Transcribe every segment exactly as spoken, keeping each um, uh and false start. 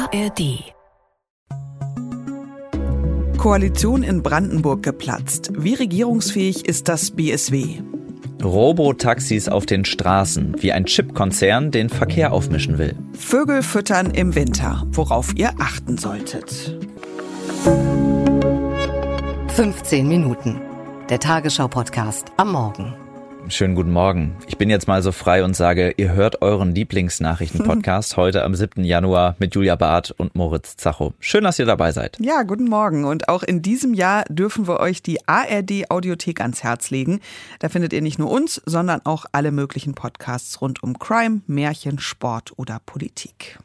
R D. Koalition in Brandenburg geplatzt. Wie regierungsfähig ist das B S W? Robotaxis auf den Straßen, wie ein Chipkonzern den Verkehr aufmischen will. Vögel füttern im Winter, worauf ihr achten solltet. fünfzehn Minuten. Der Tagesschau-Podcast am Morgen. Schönen guten Morgen. Ich bin jetzt mal so frei und sage, ihr hört euren Lieblingsnachrichten-Podcast heute am siebten Januar mit Julia Barth und Moritz Zacho. Schön, dass ihr dabei seid. Ja, guten Morgen. Und auch in diesem Jahr dürfen wir euch die A R D-Audiothek ans Herz legen. Da findet ihr nicht nur uns, sondern auch alle möglichen Podcasts rund um Crime, Märchen, Sport oder Politik.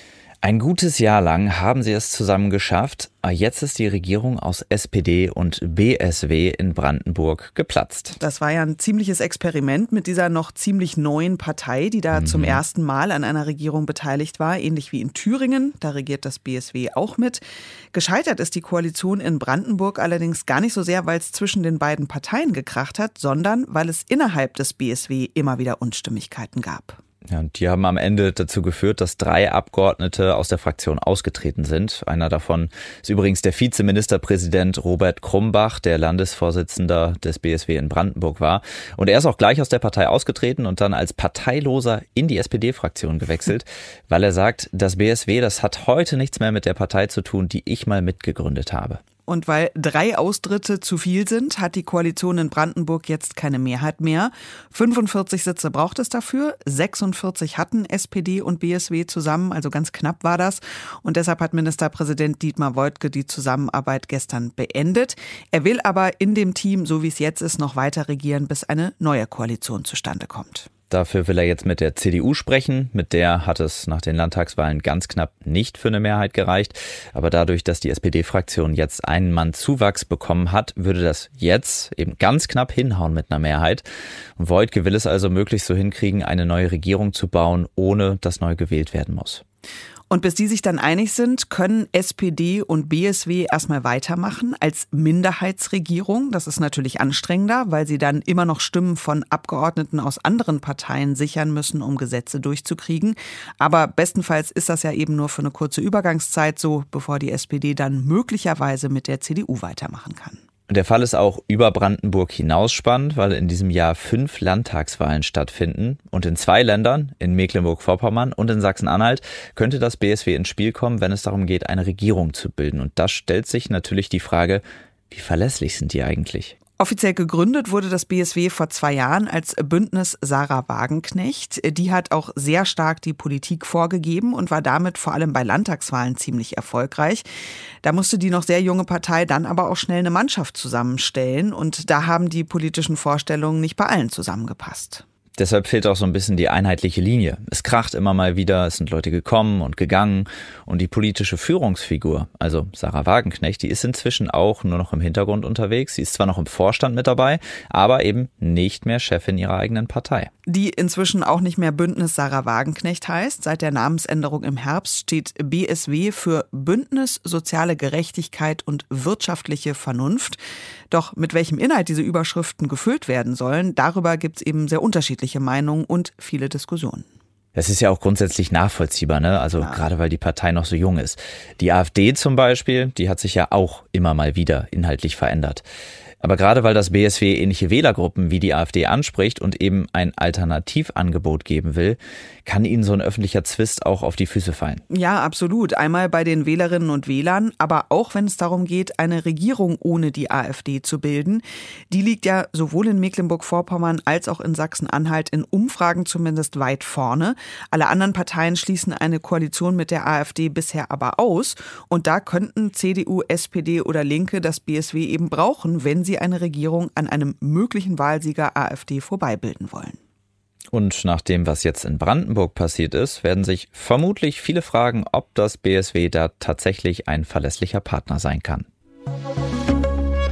Ein gutes Jahr lang haben sie es zusammen geschafft. Jetzt ist die Regierung aus S P D und B S W in Brandenburg geplatzt. Das war ja ein ziemliches Experiment mit dieser noch ziemlich neuen Partei, die da mhm. zum ersten Mal an einer Regierung beteiligt war, ähnlich wie in Thüringen. Da regiert das B S W auch mit. Gescheitert ist die Koalition in Brandenburg allerdings gar nicht so sehr, weil es zwischen den beiden Parteien gekracht hat, sondern weil es innerhalb des B S W immer wieder Unstimmigkeiten gab. Ja, und die haben am Ende dazu geführt, dass drei Abgeordnete aus der Fraktion ausgetreten sind. Einer davon ist übrigens der Vizeministerpräsident Robert Krumbach, der Landesvorsitzender des B S W in Brandenburg war. Und er ist auch gleich aus der Partei ausgetreten und dann als Parteiloser in die S P D-Fraktion gewechselt, weil er sagt, das B S W, das hat heute nichts mehr mit der Partei zu tun, die ich mal mitgegründet habe. Und weil drei Austritte zu viel sind, hat die Koalition in Brandenburg jetzt keine Mehrheit mehr. fünfundvierzig Sitze braucht es dafür. sechsundvierzig hatten S P D und B S W zusammen, also ganz knapp war das. Und deshalb hat Ministerpräsident Dietmar Woidke die Zusammenarbeit gestern beendet. Er will aber in dem Team, so wie es jetzt ist, noch weiter regieren, bis eine neue Koalition zustande kommt. Dafür will er jetzt mit der C D U sprechen. Mit der hat es nach den Landtagswahlen ganz knapp nicht für eine Mehrheit gereicht. Aber dadurch, dass die S P D-Fraktion jetzt einen Mann Zuwachs bekommen hat, würde das jetzt eben ganz knapp hinhauen mit einer Mehrheit. Und Woidke will es also möglichst so hinkriegen, eine neue Regierung zu bauen, ohne dass neu gewählt werden muss. Und bis die sich dann einig sind, können S P D und B S W erstmal weitermachen als Minderheitsregierung. Das ist natürlich anstrengender, weil sie dann immer noch Stimmen von Abgeordneten aus anderen Parteien sichern müssen, um Gesetze durchzukriegen. Aber bestenfalls ist das ja eben nur für eine kurze Übergangszeit so, bevor die S P D dann möglicherweise mit der C D U weitermachen kann. Der Fall ist auch über Brandenburg hinaus spannend, weil in diesem Jahr fünf Landtagswahlen stattfinden. Und in zwei Ländern, in Mecklenburg-Vorpommern und in Sachsen-Anhalt, könnte das B S W ins Spiel kommen, wenn es darum geht, eine Regierung zu bilden. Und da stellt sich natürlich die Frage, wie verlässlich sind die eigentlich? Offiziell gegründet wurde das B S W vor zwei Jahren als Bündnis Sarah Wagenknecht. Die hat auch sehr stark die Politik vorgegeben und war damit vor allem bei Landtagswahlen ziemlich erfolgreich. Da musste die noch sehr junge Partei dann aber auch schnell eine Mannschaft zusammenstellen und da haben die politischen Vorstellungen nicht bei allen zusammengepasst. Deshalb fehlt auch so ein bisschen die einheitliche Linie. Es kracht immer mal wieder, es sind Leute gekommen und gegangen und die politische Führungsfigur, also Sarah Wagenknecht, die ist inzwischen auch nur noch im Hintergrund unterwegs. Sie ist zwar noch im Vorstand mit dabei, aber eben nicht mehr Chefin ihrer eigenen Partei. Die inzwischen auch nicht mehr Bündnis Sarah Wagenknecht heißt. Seit der Namensänderung im Herbst steht B S W für Bündnis Soziale Gerechtigkeit und wirtschaftliche Vernunft. Doch mit welchem Inhalt diese Überschriften gefüllt werden sollen, darüber gibt es eben sehr unterschiedliche Meinungen und viele Diskussionen. Das ist ja auch grundsätzlich nachvollziehbar, ne? Also ja. Gerade weil die Partei noch so jung ist. Die AfD zum Beispiel, die hat sich ja auch immer mal wieder inhaltlich verändert. Aber gerade weil das B S W ähnliche Wählergruppen wie die AfD anspricht und eben ein Alternativangebot geben will, kann ihnen so ein öffentlicher Zwist auch auf die Füße fallen. Ja, absolut. Einmal bei den Wählerinnen und Wählern, aber auch wenn es darum geht, eine Regierung ohne die AfD zu bilden. Die liegt ja sowohl in Mecklenburg-Vorpommern als auch in Sachsen-Anhalt in Umfragen zumindest weit vorne. Alle anderen Parteien schließen eine Koalition mit der AfD bisher aber aus. Und da könnten C D U, S P D oder Linke das B S W eben brauchen, wenn sie eine Regierung an einem möglichen Wahlsieger AfD vorbeibilden wollen. Und nach dem, was jetzt in Brandenburg passiert ist, werden sich vermutlich viele fragen, ob das B S W da tatsächlich ein verlässlicher Partner sein kann.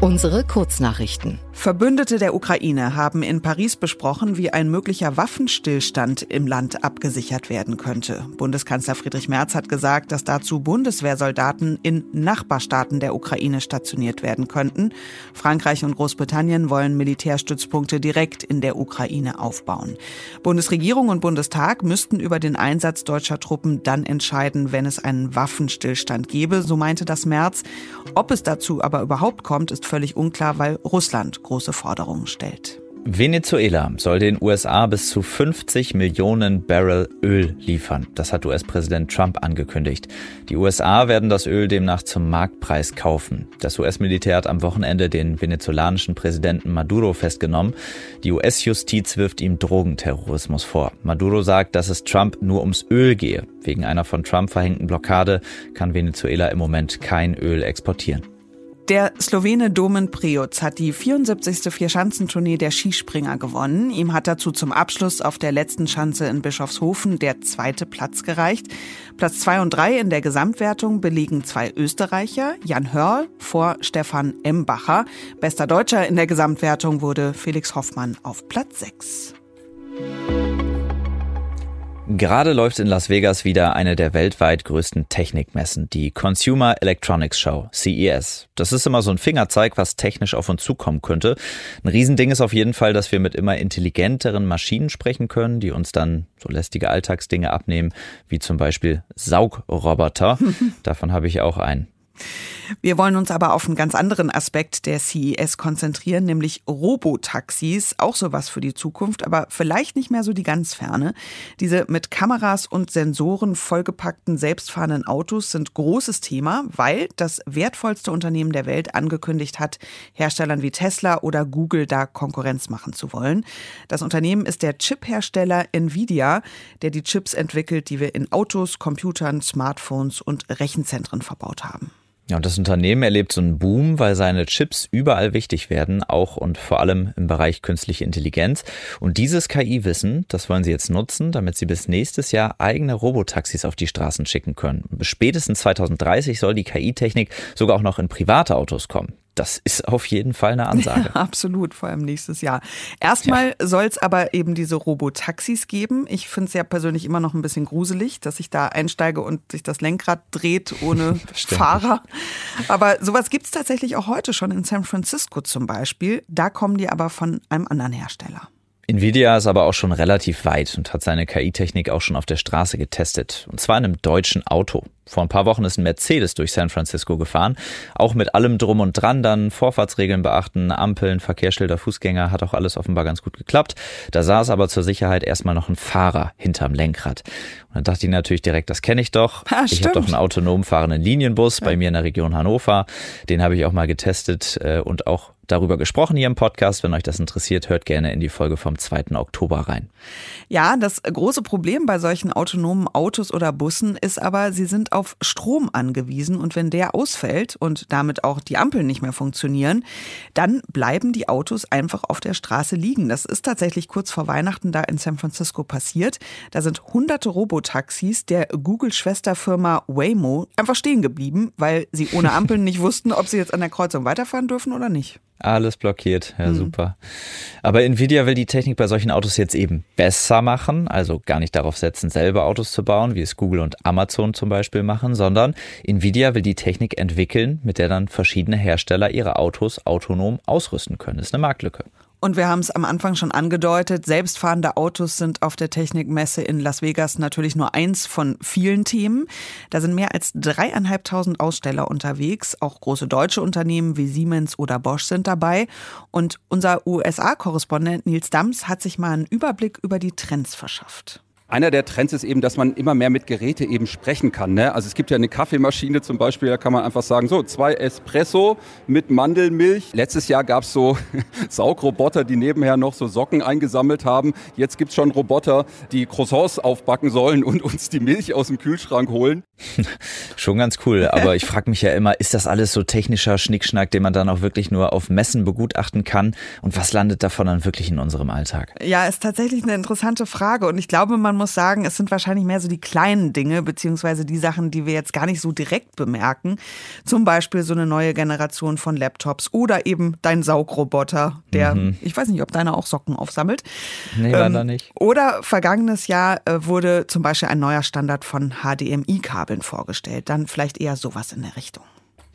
Unsere Kurznachrichten. Verbündete der Ukraine haben in Paris besprochen, wie ein möglicher Waffenstillstand im Land abgesichert werden könnte. Bundeskanzler Friedrich Merz hat gesagt, dass dazu Bundeswehrsoldaten in Nachbarstaaten der Ukraine stationiert werden könnten. Frankreich und Großbritannien wollen Militärstützpunkte direkt in der Ukraine aufbauen. Bundesregierung und Bundestag müssten über den Einsatz deutscher Truppen dann entscheiden, wenn es einen Waffenstillstand gäbe, so meinte das Merz. Ob es dazu aber überhaupt kommt, ist völlig unklar, weil Russland große Forderungen stellt. Venezuela soll den U S A bis zu fünfzig Millionen Barrel Öl liefern. Das hat U S-Präsident Trump angekündigt. Die U S A werden das Öl demnach zum Marktpreis kaufen. Das U S-Militär hat am Wochenende den venezolanischen Präsidenten Maduro festgenommen. Die U S-Justiz wirft ihm Drogenterrorismus vor. Maduro sagt, dass es Trump nur ums Öl gehe. Wegen einer von Trump verhängten Blockade kann Venezuela im Moment kein Öl exportieren. Der Slowene Domen Preoc hat die vierundsiebzigste Vierschanzentournee der Skispringer gewonnen. Ihm hat dazu zum Abschluss auf der letzten Schanze in Bischofshofen der zweite Platz gereicht. Platz zwei und drei in der Gesamtwertung belegen zwei Österreicher, Jan Hörl vor Stefan Embacher. Bester Deutscher in der Gesamtwertung wurde Felix Hoffmann auf Platz sechs. Gerade läuft in Las Vegas wieder eine der weltweit größten Technikmessen, die Consumer Electronics Show, C E S. Das ist immer so ein Fingerzeig, was technisch auf uns zukommen könnte. Ein Riesending ist auf jeden Fall, dass wir mit immer intelligenteren Maschinen sprechen können, die uns dann so lästige Alltagsdinge abnehmen, wie zum Beispiel Saugroboter. Davon habe ich auch einen. Wir wollen uns aber auf einen ganz anderen Aspekt der C E S konzentrieren, nämlich Robotaxis. Auch sowas für die Zukunft, aber vielleicht nicht mehr so die ganz ferne. Diese mit Kameras und Sensoren vollgepackten selbstfahrenden Autos sind großes Thema, weil das wertvollste Unternehmen der Welt angekündigt hat, Herstellern wie Tesla oder Google da Konkurrenz machen zu wollen. Das Unternehmen ist der Chiphersteller Nvidia, der die Chips entwickelt, die wir in Autos, Computern, Smartphones und Rechenzentren verbaut haben. Ja, und das Unternehmen erlebt so einen Boom, weil seine Chips überall wichtig werden, auch und vor allem im Bereich künstliche Intelligenz. Und dieses K I-Wissen, das wollen sie jetzt nutzen, damit sie bis nächstes Jahr eigene Robotaxis auf die Straßen schicken können. Bis spätestens zweitausenddreißig soll die K I-Technik sogar auch noch in private Autos kommen. Das ist auf jeden Fall eine Ansage. Ja, absolut, vor allem nächstes Jahr. Erstmal ja. soll es aber eben diese Robotaxis geben. Ich finde es ja persönlich immer noch ein bisschen gruselig, dass ich da einsteige und sich das Lenkrad dreht ohne Fahrer. Aber sowas gibt es tatsächlich auch heute schon in San Francisco zum Beispiel. Da kommen die aber von einem anderen Hersteller. Nvidia ist aber auch schon relativ weit und hat seine K I-Technik auch schon auf der Straße getestet. Und zwar in einem deutschen Auto. Vor ein paar Wochen ist ein Mercedes durch San Francisco gefahren. Auch mit allem Drum und Dran, dann Vorfahrtsregeln beachten, Ampeln, Verkehrsschilder, Fußgänger, hat auch alles offenbar ganz gut geklappt. Da saß aber zur Sicherheit erstmal noch ein Fahrer hinterm Lenkrad. Und dann dachte ich natürlich direkt, das kenne ich doch. Ah, ich habe doch einen autonom fahrenden Linienbus bei mir in der Region Hannover. Den habe ich auch mal getestet und auch darüber gesprochen hier im Podcast. Wenn euch das interessiert, hört gerne in die Folge vom zweiten Oktober rein. Ja, das große Problem bei solchen autonomen Autos oder Bussen ist aber, sie sind auf Strom angewiesen und wenn der ausfällt und damit auch die Ampeln nicht mehr funktionieren, dann bleiben die Autos einfach auf der Straße liegen. Das ist tatsächlich kurz vor Weihnachten da in San Francisco passiert. Da sind hunderte Robotaxis der Google-Schwesterfirma Waymo einfach stehen geblieben, weil sie ohne Ampeln nicht wussten, ob sie jetzt an der Kreuzung weiterfahren dürfen oder nicht. Alles blockiert, ja mhm. super. Aber Nvidia will die Technik bei solchen Autos jetzt eben besser machen, also gar nicht darauf setzen, selber Autos zu bauen, wie es Google und Amazon zum Beispiel machen, sondern Nvidia will die Technik entwickeln, mit der dann verschiedene Hersteller ihre Autos autonom ausrüsten können. Das ist eine Marktlücke. Und wir haben es am Anfang schon angedeutet, selbstfahrende Autos sind auf der Technikmesse in Las Vegas natürlich nur eins von vielen Themen. Da sind mehr als dreieinhalbtausend Aussteller unterwegs. Auch große deutsche Unternehmen wie Siemens oder Bosch sind dabei. Und unser U S A-Korrespondent Nils Dams hat sich mal einen Überblick über die Trends verschafft. Einer der Trends ist eben, dass man immer mehr mit Geräte eben sprechen kann. Ne? Also es gibt ja eine Kaffeemaschine zum Beispiel, da kann man einfach sagen, so zwei Espresso mit Mandelmilch. Letztes Jahr gab es so Saugroboter, die nebenher noch so Socken eingesammelt haben. Jetzt gibt es schon Roboter, die Croissants aufbacken sollen und uns die Milch aus dem Kühlschrank holen. Schon ganz cool, aber ich frage mich ja immer, ist das alles so technischer Schnickschnack, den man dann auch wirklich nur auf Messen begutachten kann? Und was landet davon dann wirklich in unserem Alltag? Ja, ist tatsächlich eine interessante Frage und ich glaube, man muss sagen, es sind wahrscheinlich mehr so die kleinen Dinge, beziehungsweise die Sachen, die wir jetzt gar nicht so direkt bemerken. Zum Beispiel so eine neue Generation von Laptops oder eben dein Saugroboter, der, mhm. ich weiß nicht, ob deiner auch Socken aufsammelt. Nee, ähm, leider nicht. Oder vergangenes Jahr äh, wurde zum Beispiel ein neuer Standard von H D M I-Kabeln vorgestellt. Dann vielleicht eher sowas in der Richtung.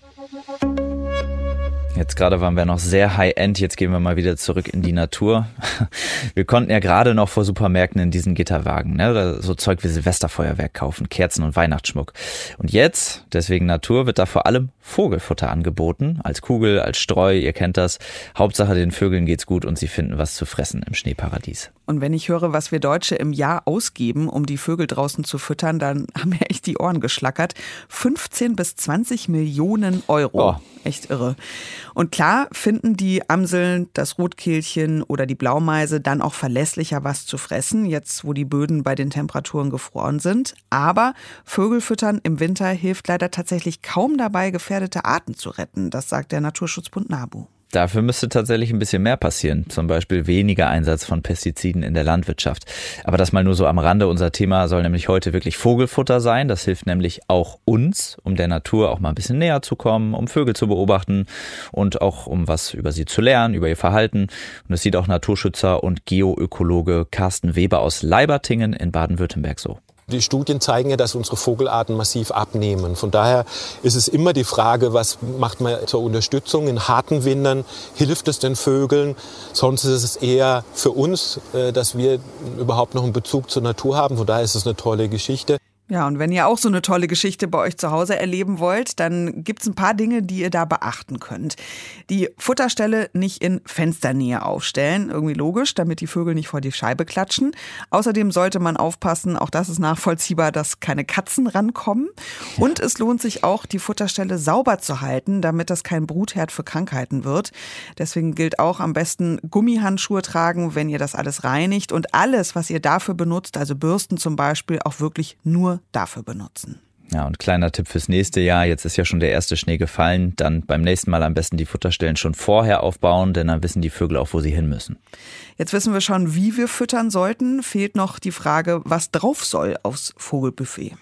Jetzt gerade waren wir noch sehr high-end, jetzt gehen wir mal wieder zurück in die Natur. Wir konnten ja gerade noch vor Supermärkten in diesen Gitterwagen, ne, so Zeug wie Silvesterfeuerwerk kaufen, Kerzen und Weihnachtsschmuck. Und jetzt, deswegen Natur, wird da vor allem Vogelfutter angeboten, als Kugel, als Streu, ihr kennt das. Hauptsache den Vögeln geht's gut und sie finden was zu fressen im Schneeparadies. Und wenn ich höre, was wir Deutsche im Jahr ausgeben, um die Vögel draußen zu füttern, dann haben mir echt die Ohren geschlackert. fünfzehn bis zwanzig Millionen Euro. Oh. Echt irre. Und klar finden die Amseln, das Rotkehlchen oder die Blaumeise dann auch verlässlicher was zu fressen, jetzt wo die Böden bei den Temperaturen gefroren sind. Aber Vögelfüttern im Winter hilft leider tatsächlich kaum dabei, gefährdete Arten zu retten. Das sagt der Naturschutzbund NABU. Dafür müsste tatsächlich ein bisschen mehr passieren, zum Beispiel weniger Einsatz von Pestiziden in der Landwirtschaft. Aber das mal nur so am Rande. Unser Thema soll nämlich heute wirklich Vogelfutter sein. Das hilft nämlich auch uns, um der Natur auch mal ein bisschen näher zu kommen, um Vögel zu beobachten und auch um was über sie zu lernen, über ihr Verhalten. Und das sieht auch Naturschützer und Geoökologe Carsten Weber aus Leibertingen in Baden-Württemberg so. Die Studien zeigen ja, dass unsere Vogelarten massiv abnehmen. Von daher ist es immer die Frage, was macht man zur Unterstützung in harten Wintern? Hilft es den Vögeln? Sonst ist es eher für uns, dass wir überhaupt noch einen Bezug zur Natur haben. Von daher ist es eine tolle Geschichte. Ja, und wenn ihr auch so eine tolle Geschichte bei euch zu Hause erleben wollt, dann gibt's ein paar Dinge, die ihr da beachten könnt. Die Futterstelle nicht in Fensternähe aufstellen, irgendwie logisch, damit die Vögel nicht vor die Scheibe klatschen. Außerdem sollte man aufpassen, auch das ist nachvollziehbar, dass keine Katzen rankommen. Und es lohnt sich auch, die Futterstelle sauber zu halten, damit das kein Brutherd für Krankheiten wird. Deswegen gilt auch am besten Gummihandschuhe tragen, wenn ihr das alles reinigt. Und alles, was ihr dafür benutzt, also Bürsten zum Beispiel, auch wirklich nur dafür benutzen. Ja, und kleiner Tipp fürs nächste Jahr, jetzt ist ja schon der erste Schnee gefallen, dann beim nächsten Mal am besten die Futterstellen schon vorher aufbauen, denn dann wissen die Vögel auch, wo sie hin müssen. Jetzt wissen wir schon, wie wir füttern sollten, fehlt noch die Frage, was drauf soll aufs Vogelbuffet.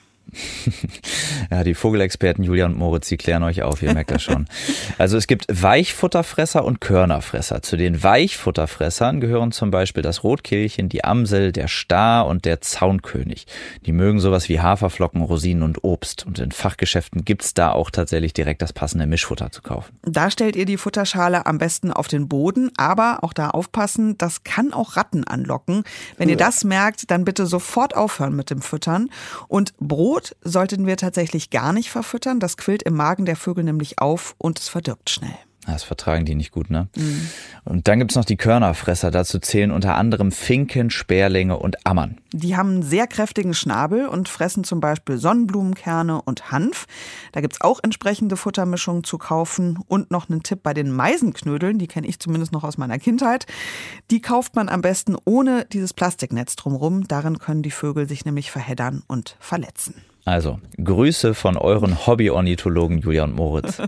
Ja, die Vogelexperten Julia und Moritz, die klären euch auf, ihr merkt das schon. Also es gibt Weichfutterfresser und Körnerfresser. Zu den Weichfutterfressern gehören zum Beispiel das Rotkehlchen, die Amsel, der Star und der Zaunkönig. Die mögen sowas wie Haferflocken, Rosinen und Obst. Und in Fachgeschäften gibt's da auch tatsächlich direkt das passende Mischfutter zu kaufen. Da stellt ihr die Futterschale am besten auf den Boden, aber auch da aufpassen, das kann auch Ratten anlocken. Wenn ihr das merkt, dann bitte sofort aufhören mit dem Füttern. Und Brot sollten wir tatsächlich gar nicht verfüttern. Das quillt im Magen der Vögel nämlich auf und es verdirbt schnell. Das vertragen die nicht gut, ne? Mhm. Und dann gibt's noch die Körnerfresser. Dazu zählen unter anderem Finken, Sperlinge und Ammern. Die haben einen sehr kräftigen Schnabel und fressen zum Beispiel Sonnenblumenkerne und Hanf. Da gibt's auch entsprechende Futtermischungen zu kaufen. Und noch einen Tipp bei den Meisenknödeln, die kenne ich zumindest noch aus meiner Kindheit. Die kauft man am besten ohne dieses Plastiknetz drumherum. Darin können die Vögel sich nämlich verheddern und verletzen. Also, Grüße von euren Hobby-Ornithologen Julia und Moritz.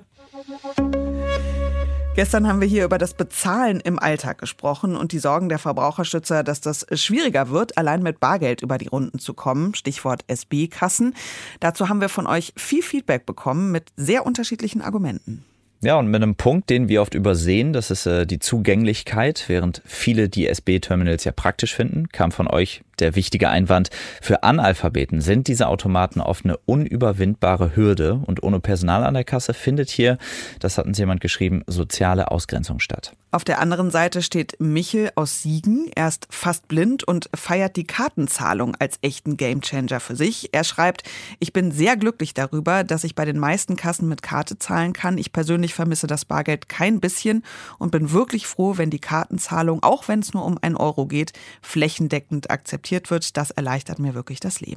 Gestern haben wir hier über das Bezahlen im Alltag gesprochen und die Sorgen der Verbraucherschützer, dass das schwieriger wird, allein mit Bargeld über die Runden zu kommen. Stichwort S B-Kassen. Dazu haben wir von euch viel Feedback bekommen mit sehr unterschiedlichen Argumenten. Ja, und mit einem Punkt, den wir oft übersehen, das ist äh, die Zugänglichkeit. Während viele die S B-Terminals ja praktisch finden, kam von euch der wichtige Einwand, für Analphabeten sind diese Automaten oft eine unüberwindbare Hürde und ohne Personal an der Kasse findet hier, das hat uns jemand geschrieben, soziale Ausgrenzung statt. Auf der anderen Seite steht Michel aus Siegen. Er ist fast blind und feiert die Kartenzahlung als echten Gamechanger für sich. Er schreibt, ich bin sehr glücklich darüber, dass ich bei den meisten Kassen mit Karte zahlen kann. Ich persönlich vermisse das Bargeld kein bisschen und bin wirklich froh, wenn die Kartenzahlung, auch wenn es nur um einen Euro geht, flächendeckend akzeptiert wird. Das erleichtert mir wirklich das Leben.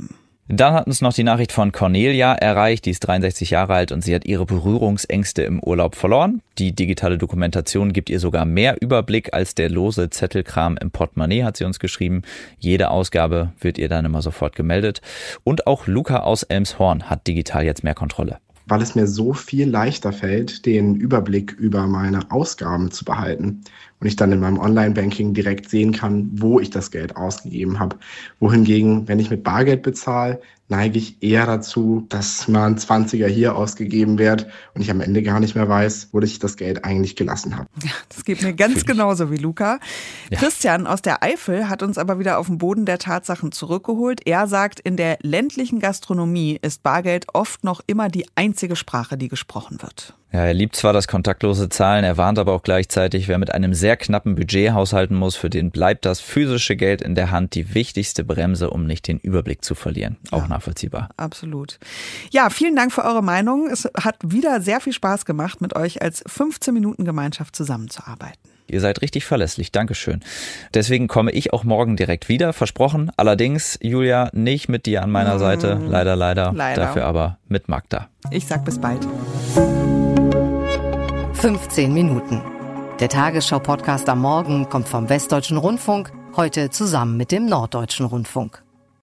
Dann hat uns noch die Nachricht von Cornelia erreicht, die ist dreiundsechzig Jahre alt und sie hat ihre Berührungsängste im Urlaub verloren. Die digitale Dokumentation gibt ihr sogar mehr Überblick als der lose Zettelkram im Portemonnaie, hat sie uns geschrieben. Jede Ausgabe wird ihr dann immer sofort gemeldet. Und auch Luca aus Elmshorn hat digital jetzt mehr Kontrolle. Weil es mir so viel leichter fällt, den Überblick über meine Ausgaben zu behalten und ich dann in meinem Online-Banking direkt sehen kann, wo ich das Geld ausgegeben habe. Wohingegen, wenn ich mit Bargeld bezahle, neige ich eher dazu, dass mal ein Zwanziger hier ausgegeben wird und ich am Ende gar nicht mehr weiß, wo ich das Geld eigentlich gelassen habe. Ja, das geht mir ganz genauso wie Luca. Ja. Christian aus der Eifel hat uns aber wieder auf den Boden der Tatsachen zurückgeholt. Er sagt, in der ländlichen Gastronomie ist Bargeld oft noch immer die einzige Sprache, die gesprochen wird. Ja, er liebt zwar das kontaktlose Zahlen, er warnt aber auch gleichzeitig, wer mit einem sehr knappen Budget haushalten muss, für den bleibt das physische Geld in der Hand die wichtigste Bremse, um nicht den Überblick zu verlieren. Auch ja, nachvollziehbar. Absolut. Ja, vielen Dank für eure Meinung. Es hat wieder sehr viel Spaß gemacht, mit euch als fünfzehn Minuten Gemeinschaft zusammenzuarbeiten. Ihr seid richtig verlässlich, Dankeschön. Deswegen komme ich auch morgen direkt wieder, versprochen. Allerdings, Julia, nicht mit dir an meiner mmh. Seite, leider, leider, leider. Dafür aber mit Magda. Ich sag bis bald. fünfzehn Minuten. Der Tagesschau-Podcast am Morgen kommt vom Westdeutschen Rundfunk, heute zusammen mit dem Norddeutschen Rundfunk.